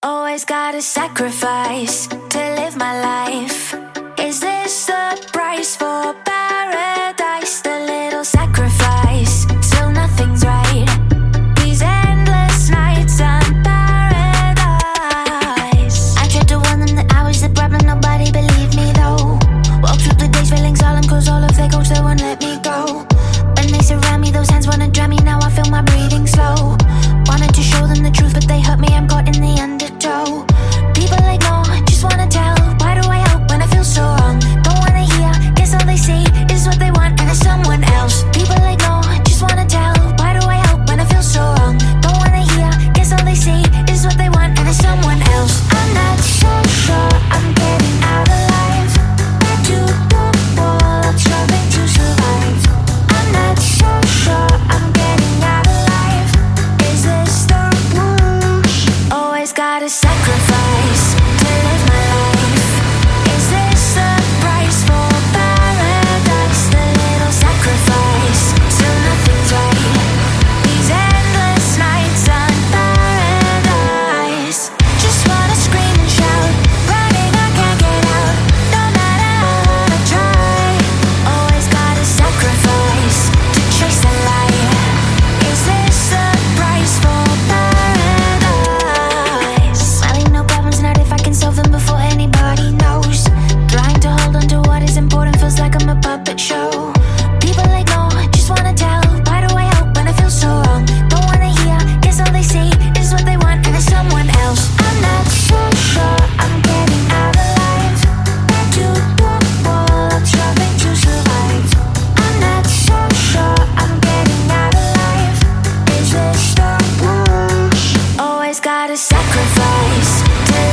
Always gotta sacrifice to live my life. Is this the price for paradise? The little sacrifice, still nothing's right. These endless nights on paradise. I tried to warn them that I was the problem, nobody believed me though. Walk through the days feeling solemn, cause all of their goals, they won't let me go. When they surround me, those hands wanna drown me, now I feel my breathing slow. Wanted to show them the truth, but they hurt me, I'm caught in the undertow. People ignore, just wanna tell. Why do I help when I feel so wrong? Don't wanna hear, guess all they say is what they want, and it's someone else. People ignore, just wanna tell. Why do I help when I feel so wrong? Don't wanna hear, guess all they say is what they want, and it's someone else. I'm not so sure I'm getting out alive. Back to the wall, I'm struggling to survive. I'm not so sure I'm getting out alive. Is this the rules? Always gotta sacrifice to live my life. Is this the price for paradise? The little sacrifice, still nothing's right. These endless nights on paradise. Just wanna scream and shout, running I can't get out. No matter how hard I try. Always gotta sacrifice to chase the light. Is this the price for paradise? Smiling, no problems, not if I can solve them before anybody knows. Trying to hold on to what is important feels like I'm a puppet show. People ignore, just wanna tell. Why do I help when I feel so wrong? Don't wanna hear, guess all they say is what they want, and it's someone else. I'm not so sure I'm getting out alive. Back to the wall, I'm struggling to survive. I'm not so sure I'm getting out alive. Is this the rules? Always gotta sacrifice to